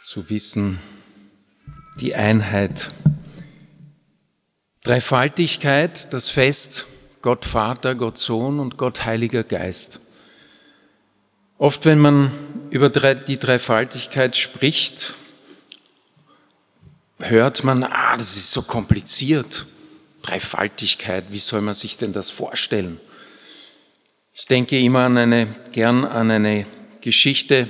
zu wissen, die Einheit, Dreifaltigkeit, das Fest, Gott Vater, Gott Sohn und Gott Heiliger Geist. Oft, wenn man über die Dreifaltigkeit spricht, hört man, das ist so kompliziert. Dreifaltigkeit, wie soll man sich denn das vorstellen? Ich denke immer gern an eine Geschichte,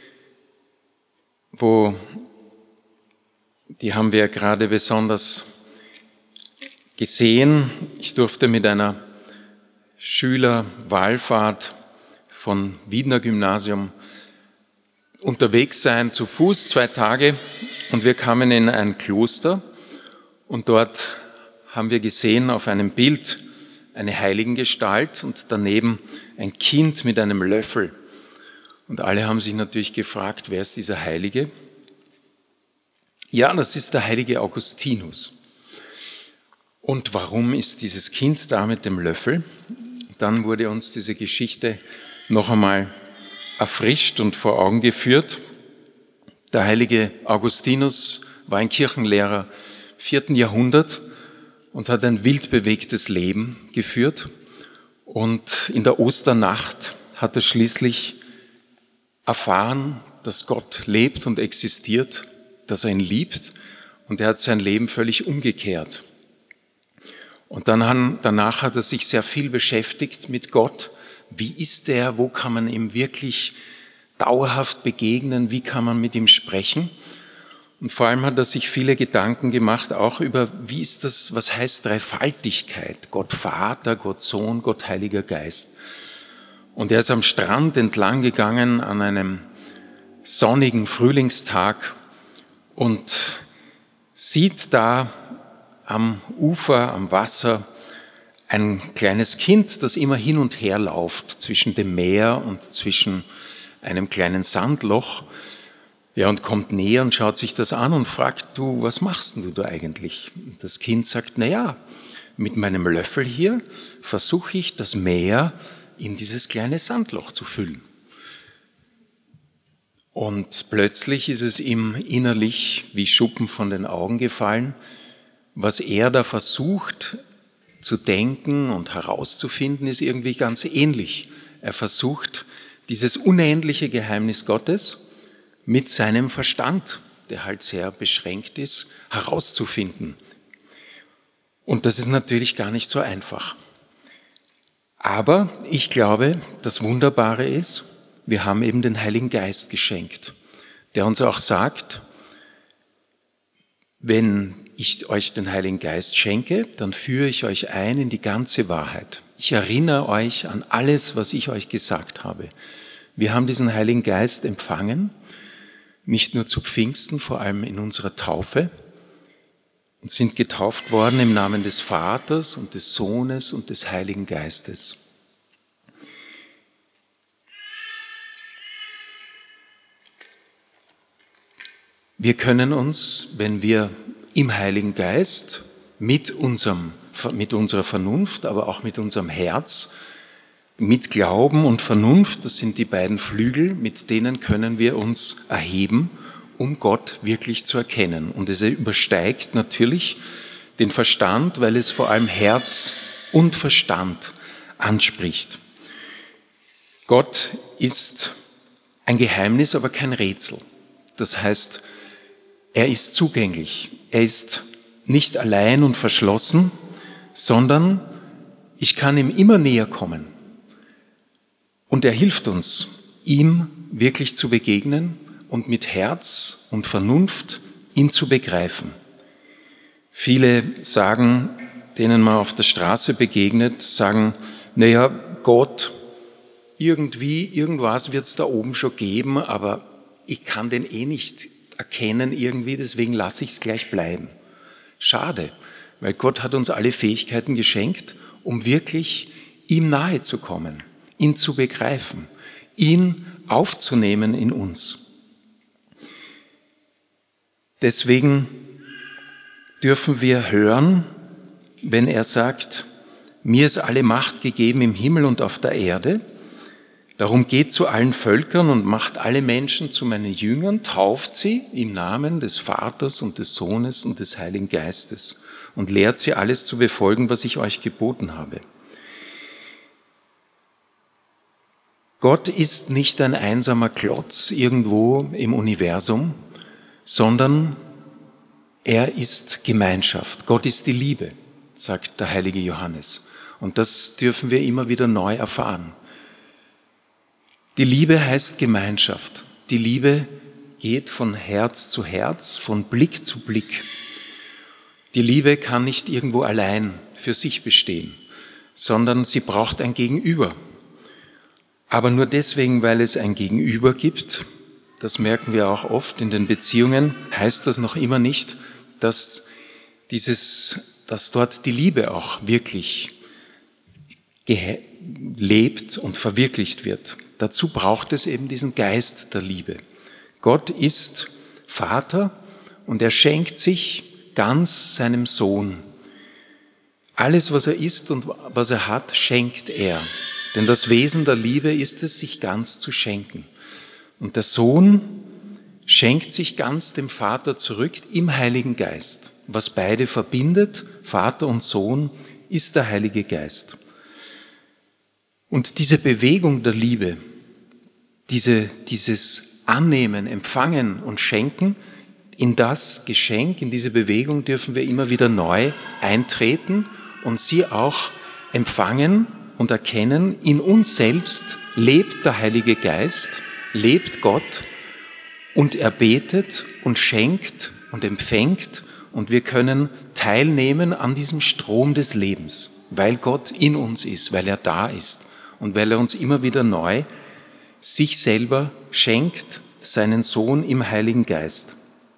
die haben wir gerade besonders gesehen. Ich durfte mit einer Schülerwallfahrt von Wiedner Gymnasium unterwegs sein, zu Fuß 2 Tage, und wir kamen in ein Kloster und dort haben wir gesehen auf einem Bild eine Heiligengestalt und daneben ein Kind mit einem Löffel. Und alle haben sich natürlich gefragt, wer ist dieser Heilige? Ja, das ist der heilige Augustinus. Und warum ist dieses Kind da mit dem Löffel? Dann wurde uns diese Geschichte noch einmal erfrischt und vor Augen geführt. Der heilige Augustinus war ein Kirchenlehrer im 4. Jahrhundert und hat ein wild bewegtes Leben geführt. Und in der Osternacht hat er schließlich erfahren, dass Gott lebt und existiert, dass er ihn liebt, und er hat sein Leben völlig umgekehrt. Und danach hat er sich sehr viel beschäftigt mit Gott. Wie ist er? Wo kann man ihm wirklich dauerhaft begegnen? Wie kann man mit ihm sprechen? Und vor allem hat er sich viele Gedanken gemacht, auch über, wie ist das, was heißt Dreifaltigkeit? Gott Vater, Gott Sohn, Gott Heiliger Geist. Und er ist am Strand entlang gegangen an einem sonnigen Frühlingstag und sieht da am Ufer, am Wasser, ein kleines Kind, das immer hin und her läuft zwischen dem Meer und zwischen einem kleinen Sandloch. Ja, und kommt näher und schaut sich das an und fragt, du, was machst denn du da eigentlich? Und das Kind sagt, mit meinem Löffel hier versuche ich, das Meer in dieses kleine Sandloch zu füllen. Und plötzlich ist es ihm innerlich wie Schuppen von den Augen gefallen, was er da versucht zu denken und herauszufinden, ist irgendwie ganz ähnlich. Er versucht, dieses unendliche Geheimnis Gottes mit seinem Verstand, der halt sehr beschränkt ist, herauszufinden. Und das ist natürlich gar nicht so einfach. Aber ich glaube, das Wunderbare ist, wir haben eben den Heiligen Geist geschenkt, der uns auch sagt, wenn ich euch den Heiligen Geist schenke, dann führe ich euch ein in die ganze Wahrheit. Ich erinnere euch an alles, was ich euch gesagt habe. Wir haben diesen Heiligen Geist empfangen, nicht nur zu Pfingsten, vor allem in unserer Taufe, und sind getauft worden im Namen des Vaters und des Sohnes und des Heiligen Geistes. Wir können uns, wenn wir im Heiligen Geist mit unserer Vernunft, aber auch mit unserem Herz, mit Glauben und Vernunft, das sind die beiden Flügel, mit denen können wir uns erheben, um Gott wirklich zu erkennen. Und es übersteigt natürlich den Verstand, weil es vor allem Herz und Verstand anspricht. Gott ist ein Geheimnis, aber kein Rätsel. Das heißt, er ist zugänglich. Er ist nicht allein und verschlossen, sondern ich kann ihm immer näher kommen. Und er hilft uns, ihm wirklich zu begegnen und mit Herz und Vernunft ihn zu begreifen. Viele sagen, denen man auf der Straße begegnet, sagen, Gott, irgendwas wird es da oben schon geben, aber ich kann den nicht erkennen irgendwie, deswegen lasse ich es gleich bleiben. Schade, weil Gott hat uns alle Fähigkeiten geschenkt, um wirklich ihm nahe zu kommen, ihn zu begreifen, ihn aufzunehmen in uns. Deswegen dürfen wir hören, wenn er sagt, mir ist alle Macht gegeben im Himmel und auf der Erde, Darum geht zu allen Völkern und macht alle Menschen zu meinen Jüngern, tauft sie im Namen des Vaters und des Sohnes und des Heiligen Geistes und lehrt sie alles zu befolgen, was ich euch geboten habe. Gott ist nicht ein einsamer Klotz irgendwo im Universum, sondern er ist Gemeinschaft. Gott ist die Liebe, sagt der heilige Johannes. Und das dürfen wir immer wieder neu erfahren. Die Liebe heißt Gemeinschaft. Die Liebe geht von Herz zu Herz, von Blick zu Blick. Die Liebe kann nicht irgendwo allein für sich bestehen, sondern sie braucht ein Gegenüber. Aber nur deswegen, weil es ein Gegenüber gibt, das merken wir auch oft in den Beziehungen, heißt das noch immer nicht, dass dort die Liebe auch wirklich lebt und verwirklicht wird. Dazu braucht es eben diesen Geist der Liebe. Gott ist Vater und er schenkt sich ganz seinem Sohn. Alles, was er ist und was er hat, schenkt er. Denn das Wesen der Liebe ist es, sich ganz zu schenken. Und der Sohn schenkt sich ganz dem Vater zurück im Heiligen Geist. Was beide verbindet, Vater und Sohn, ist der Heilige Geist. Und diese Bewegung der Liebe, dieses Annehmen, Empfangen und Schenken, in das Geschenk, in diese Bewegung dürfen wir immer wieder neu eintreten und sie auch empfangen und erkennen, in uns selbst lebt der Heilige Geist, lebt Gott und er betet und schenkt und empfängt und wir können teilnehmen an diesem Strom des Lebens, weil Gott in uns ist, weil er da ist und weil er uns immer wieder neu sich selber schenkt, seinen Sohn im Heiligen Geist.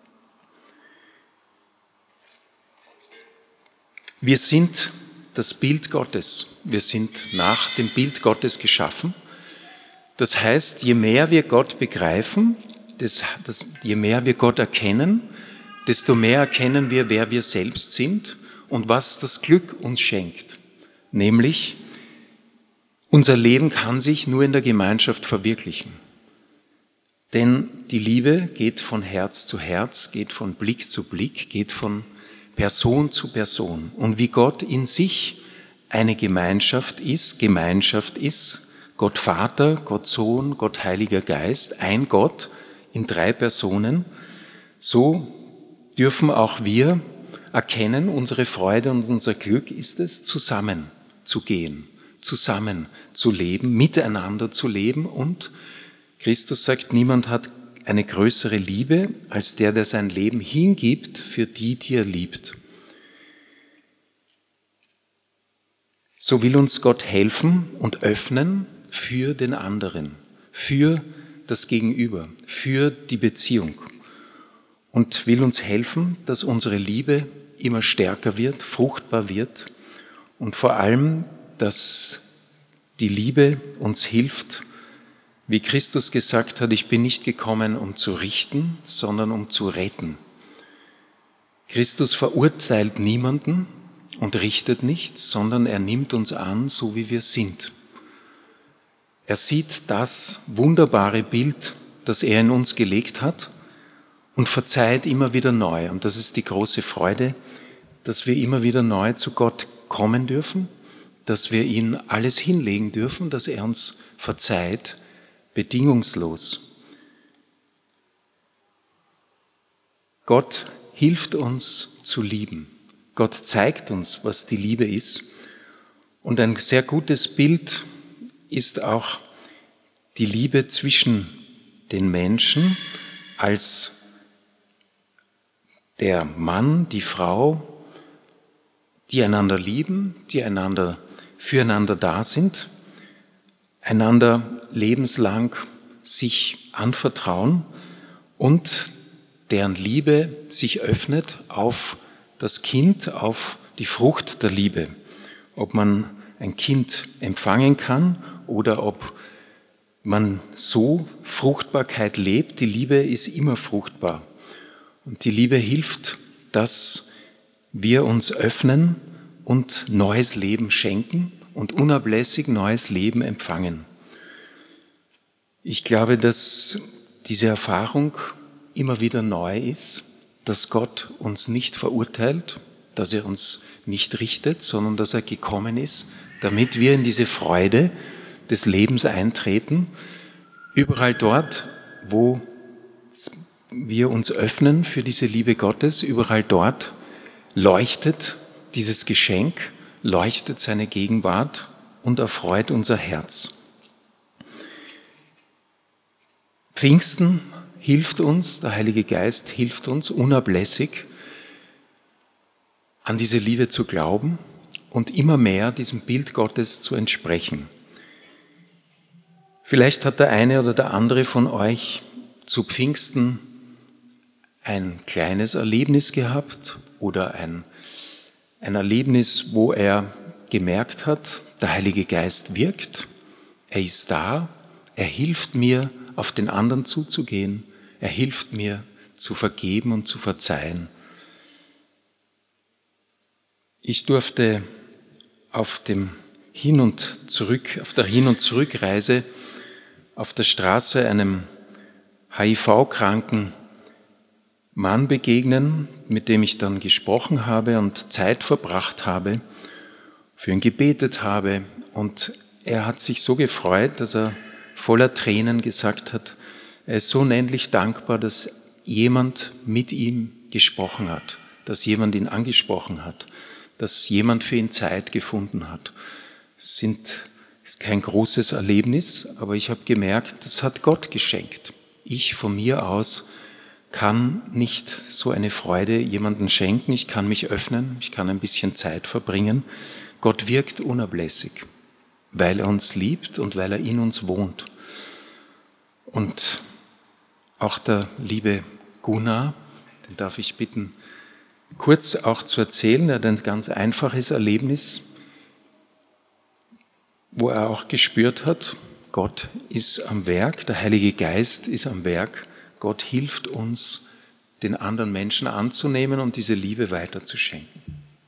Wir sind das Bild Gottes. Wir sind nach dem Bild Gottes geschaffen. Das heißt, je mehr wir Gott begreifen, je mehr wir Gott erkennen, desto mehr erkennen wir, wer wir selbst sind und was das Glück uns schenkt. Nämlich, unser Leben kann sich nur in der Gemeinschaft verwirklichen. Denn die Liebe geht von Herz zu Herz, geht von Blick zu Blick, geht von Person zu Person. Und wie Gott in sich eine Gemeinschaft ist, Gott Vater, Gott Sohn, Gott Heiliger Geist, ein Gott in 3 Personen, so dürfen auch wir erkennen, unsere Freude und unser Glück ist es, zusammen zu gehen, zusammen zu leben, miteinander zu leben. Und Christus sagt, niemand hat eine größere Liebe als der sein Leben hingibt für die er liebt. So will uns Gott helfen und öffnen für den anderen, für das Gegenüber, für die Beziehung und will uns helfen, dass unsere Liebe immer stärker wird, fruchtbar wird und vor allem, dass die Liebe uns hilft, wie Christus gesagt hat, ich bin nicht gekommen, um zu richten, sondern um zu retten. Christus verurteilt niemanden und richtet nicht, sondern er nimmt uns an, so wie wir sind. Er sieht das wunderbare Bild, das er in uns gelegt hat und verzeiht immer wieder neu. Und das ist die große Freude, dass wir immer wieder neu zu Gott kommen dürfen, dass wir ihm alles hinlegen dürfen, dass er uns verzeiht, bedingungslos. Gott hilft uns zu lieben. Gott zeigt uns, was die Liebe ist. Und ein sehr gutes Bild ist auch die Liebe zwischen den Menschen als der Mann, die Frau, die einander lieben, die füreinander da sind, einander lebenslang sich anvertrauen und deren Liebe sich öffnet auf das Kind, auf die Frucht der Liebe. Ob man ein Kind empfangen kann oder ob man so Fruchtbarkeit lebt. Die Liebe ist immer fruchtbar. Und die Liebe hilft, dass wir uns öffnen und neues Leben schenken und unablässig neues Leben empfangen. Ich glaube, dass diese Erfahrung immer wieder neu ist, dass Gott uns nicht verurteilt, dass er uns nicht richtet, sondern dass er gekommen ist, damit wir in diese Freude des Lebens eintreten. Überall dort, wo wir uns öffnen für diese Liebe Gottes, überall dort leuchtet dieses Geschenk, leuchtet seine Gegenwart und erfreut unser Herz. Pfingsten hilft uns, der Heilige Geist hilft uns unablässig, an diese Liebe zu glauben und immer mehr diesem Bild Gottes zu entsprechen. Vielleicht hat der eine oder der andere von euch zu Pfingsten ein kleines Erlebnis gehabt oder ein Erlebnis, wo er gemerkt hat, der Heilige Geist wirkt, er ist da, er hilft mir, auf den anderen zuzugehen, er hilft mir, zu vergeben und zu verzeihen. Ich durfte auf der Hin- und Zurückreise auf der Straße einem HIV-kranken Mann begegnen, mit dem ich dann gesprochen habe und Zeit verbracht habe, für ihn gebetet habe. Und er hat sich so gefreut, dass er voller Tränen gesagt hat, er ist so unendlich dankbar, dass jemand mit ihm gesprochen hat, dass jemand ihn angesprochen hat, dass jemand für ihn Zeit gefunden hat. Es ist kein großes Erlebnis, aber ich habe gemerkt, das hat Gott geschenkt. Ich von mir aus kann nicht so eine Freude jemandem schenken. Ich kann mich öffnen, ich kann ein bisschen Zeit verbringen. Gott wirkt unablässig, weil er uns liebt und weil er in uns wohnt. Und auch der liebe Gunnar, den darf ich bitten, kurz auch zu erzählen. Er hat ein ganz einfaches Erlebnis, wo er auch gespürt hat, Gott ist am Werk, der Heilige Geist ist am Werk. Gott hilft uns, den anderen Menschen anzunehmen und diese Liebe weiterzuschenken.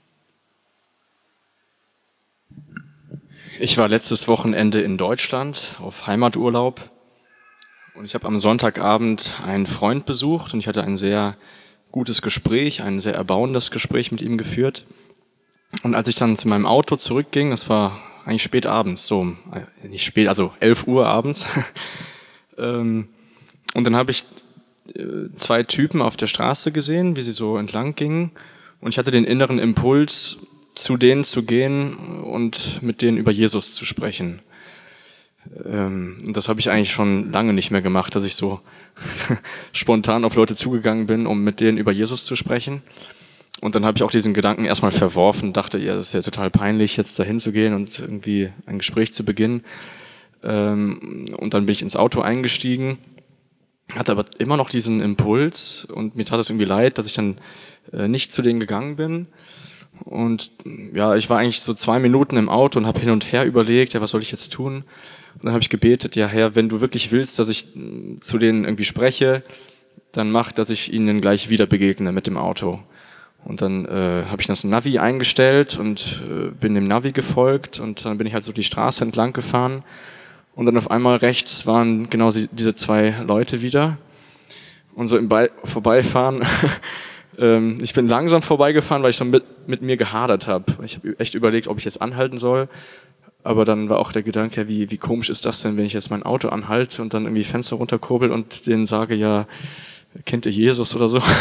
Ich war letztes Wochenende in Deutschland auf Heimaturlaub und ich habe am Sonntagabend einen Freund besucht und ich hatte ein sehr gutes Gespräch, ein sehr erbauendes Gespräch mit ihm geführt. Und als ich dann zu meinem Auto zurückging, das war eigentlich spät abends, so nicht spät, also 11 Uhr abends, und dann habe ich zwei Typen auf der Straße gesehen, wie sie so entlang gingen. Und ich hatte den inneren Impuls, zu denen zu gehen und mit denen über Jesus zu sprechen. Und das habe ich eigentlich schon lange nicht mehr gemacht, dass ich so spontan auf Leute zugegangen bin, um mit denen über Jesus zu sprechen. Und dann habe ich auch diesen Gedanken erstmal verworfen, dachte, ja, das ist ja total peinlich, jetzt dahin zu gehen und irgendwie ein Gespräch zu beginnen. Und dann bin ich ins Auto eingestiegen, hatte aber immer noch diesen Impuls und mir tat es irgendwie leid, dass ich dann nicht zu denen gegangen bin. Und ja, ich war eigentlich so 2 Minuten im Auto und habe hin und her überlegt, ja, was soll ich jetzt tun? Und dann habe ich gebetet, ja Herr, wenn du wirklich willst, dass ich zu denen irgendwie spreche, dann mach, dass ich ihnen gleich wieder begegne mit dem Auto. Und dann habe ich das Navi eingestellt und bin dem Navi gefolgt und dann bin ich halt so die Straße entlang gefahren. Und dann auf einmal rechts waren genau diese 2 Leute wieder. Und so im Vorbeifahren, ich bin langsam vorbeigefahren, weil ich so mit mir gehadert habe. Ich habe echt überlegt, ob ich jetzt anhalten soll. Aber dann war auch der Gedanke, wie komisch ist das denn, wenn ich jetzt mein Auto anhalte und dann irgendwie Fenster runterkurbel und denen sage, ja, kennt ihr Jesus oder so.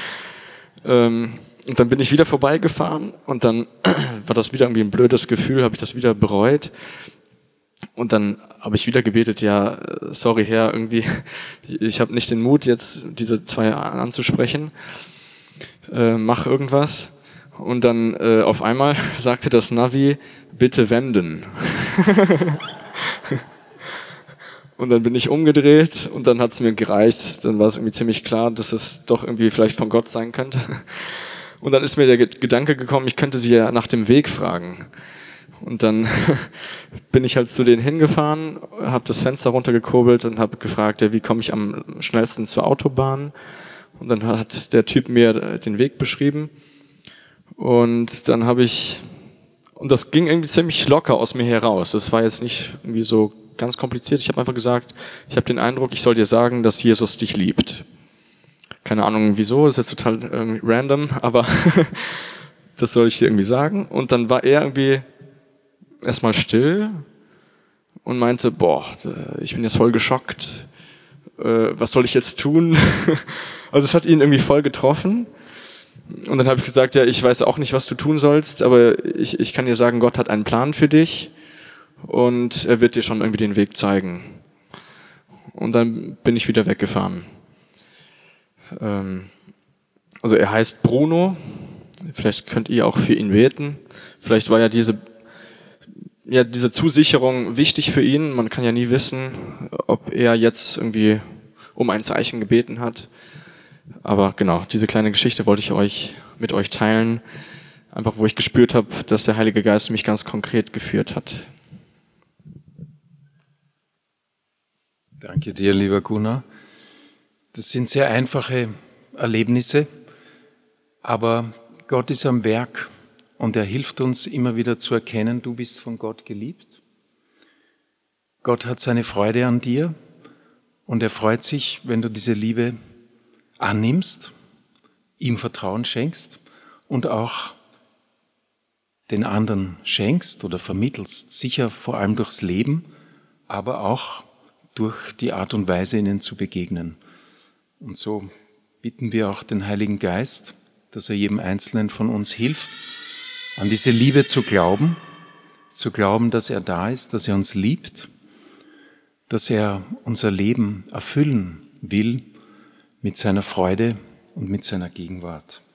Und dann bin ich wieder vorbeigefahren und dann war das wieder irgendwie ein blödes Gefühl, habe ich das wieder bereut. Und dann habe ich wieder gebetet, ja, sorry Herr, irgendwie, ich habe nicht den Mut, jetzt diese 2 anzusprechen. Mach irgendwas. Und dann auf einmal sagte das Navi, bitte wenden. Und dann bin ich umgedreht und dann hat es mir gereicht. Dann war es irgendwie ziemlich klar, dass es doch irgendwie vielleicht von Gott sein könnte. Und dann ist mir der Gedanke gekommen, ich könnte sie ja nach dem Weg fragen. Und dann bin ich halt zu denen hingefahren, habe das Fenster runtergekurbelt und habe gefragt, ja, wie komme ich am schnellsten zur Autobahn? Und dann hat der Typ mir den Weg beschrieben. Und dann und das ging irgendwie ziemlich locker aus mir heraus. Das war jetzt nicht irgendwie so ganz kompliziert. Ich habe einfach gesagt, ich habe den Eindruck, ich soll dir sagen, dass Jesus dich liebt. Keine Ahnung wieso, das ist jetzt total random, aber das soll ich dir irgendwie sagen. Und dann war er irgendwie erstmal still und meinte, ich bin jetzt voll geschockt. Was soll ich jetzt tun? Also es hat ihn irgendwie voll getroffen. Und dann habe ich gesagt, ja, ich weiß auch nicht, was du tun sollst, aber ich kann dir sagen, Gott hat einen Plan für dich und er wird dir schon irgendwie den Weg zeigen. Und dann bin ich wieder weggefahren. Also er heißt Bruno, vielleicht könnt ihr auch für ihn beten. Vielleicht war ja diese Zusicherung wichtig für ihn. Man kann ja nie wissen, ob er jetzt irgendwie um ein Zeichen gebeten hat. Aber genau, diese kleine Geschichte wollte ich mit euch teilen. Einfach, wo ich gespürt habe, dass der Heilige Geist mich ganz konkret geführt hat. Danke dir, lieber Gunnar. Das sind sehr einfache Erlebnisse, aber Gott ist am Werk und er hilft uns immer wieder zu erkennen, du bist von Gott geliebt. Gott hat seine Freude an dir und er freut sich, wenn du diese Liebe annimmst, ihm Vertrauen schenkst und auch den anderen schenkst oder vermittelst, sicher vor allem durchs Leben, aber auch durch die Art und Weise, ihnen zu begegnen. Und so bitten wir auch den Heiligen Geist, dass er jedem Einzelnen von uns hilft, an diese Liebe zu glauben, dass er da ist, dass er uns liebt, dass er unser Leben erfüllen will mit seiner Freude und mit seiner Gegenwart.